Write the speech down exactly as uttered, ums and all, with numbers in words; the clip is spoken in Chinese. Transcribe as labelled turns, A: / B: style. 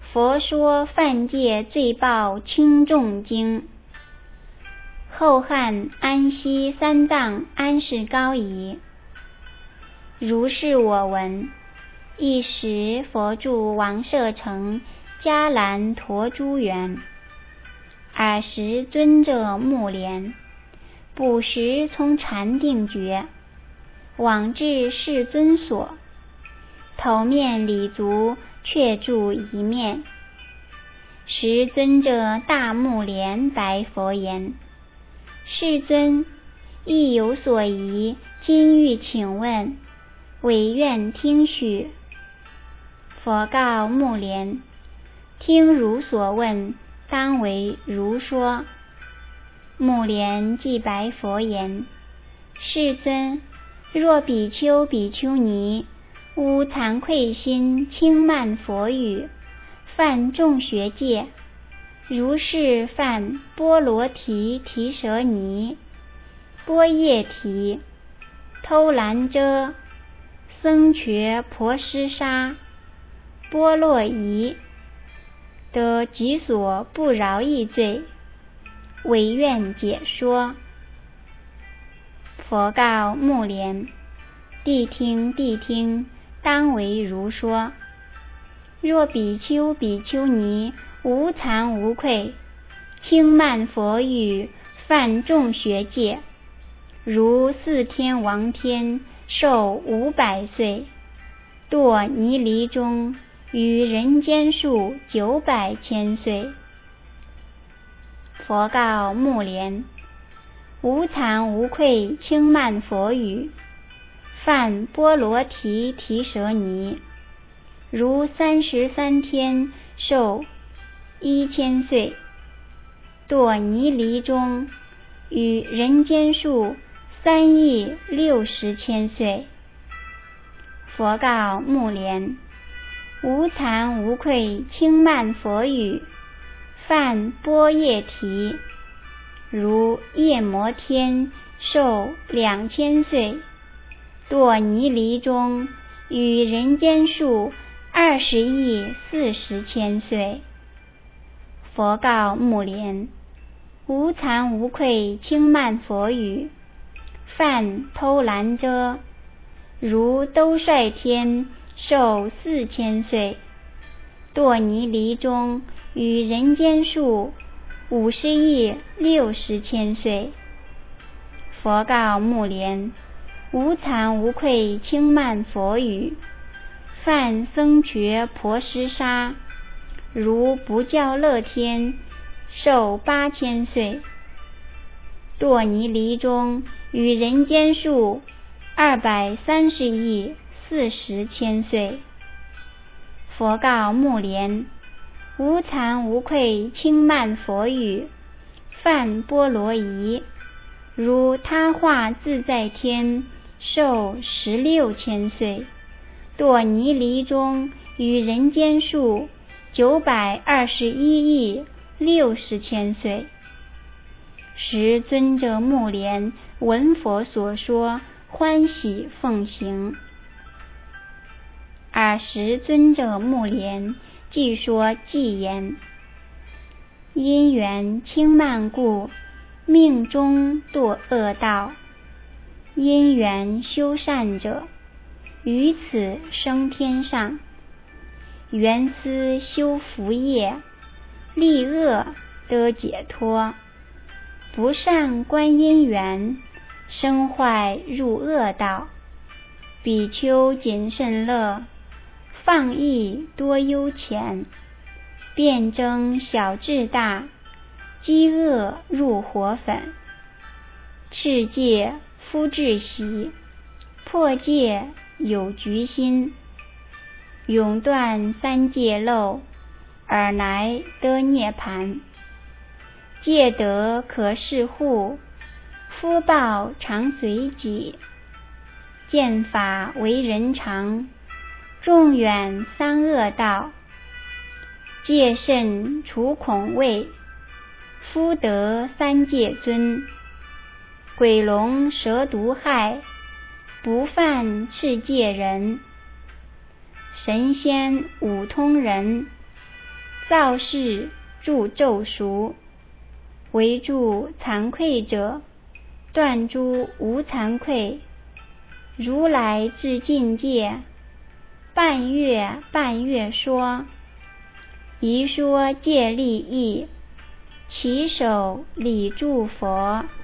A: 佛说犯戒罪报轻重经。后汉安西三藏安世高仪。如是我闻。一时佛住王舍城迦兰陀珠园，尔时尊者目连，卜时从禅定觉，往至世尊所，头面礼足，却住一面。时尊者大目连白佛言：世尊，亦有所疑，今欲请问，唯愿听许。佛告目连：听汝所问，当为如说。目连即白佛言：世尊，若比丘比丘尼无惭愧心，轻慢佛语，犯众学戒，如是犯波罗提提舍尼、波夜提、偷兰遮、僧瘸婆施沙、波洛夷，得己所不饶益罪，唯愿解说。佛告目连：谛听谛听，当为如说。若比丘比丘尼无惭无愧，轻慢佛语，犯众学戒，如四天王天寿五百岁，堕泥犁中，于人间数九百千岁。佛告目连：无惭无愧，轻慢佛语，犯波罗提提舍尼，如三十三天寿一千岁，堕泥犁中，与人间数三亿六十千岁。佛告目连：无惭无愧，轻慢佛语，犯波夜提，如夜摩天寿两千岁，堕泥犁中，与人间数二十亿四十千岁。佛告目连：无惭无愧，轻慢佛语，犯偷兰遮，如兜率天寿四千岁，堕泥犁中，与人间数五十亿六十千岁。佛告目连：无惭无愧，轻慢佛语，犯僧瘸婆施沙，如不教乐天寿八千岁，堕泥犁中，与人间数二百三十亿四十千岁。佛告目连：无惭无愧，轻慢佛语，犯波罗夷，如他化自在天寿十六千岁，堕泥犁中，与人间数九百二十一亿六十千岁。时尊者目连闻佛所说，欢喜奉行。尔时尊者目连即说偈言：因缘轻慢故，命中堕恶道；因缘修善者，于此生天上。缘思修福业，利恶得解脱；不善观因缘，生坏入恶道。比丘谨慎乐，放逸多忧钱，辩争小智大，饥饿入火粉。持戒夫至习，破戒有局心。永断三界漏，尔来得涅盘。戒德可视护，福报常随己。见法为人常，众远三恶道。戒慎除恐畏，福德三界尊。鬼龙蛇毒害，不犯持戒人。神仙五通人， 造事助咒赎，为助惭愧者，断诸无惭愧。如来至境界，半月半月说，一说戒利益，其手礼祝佛。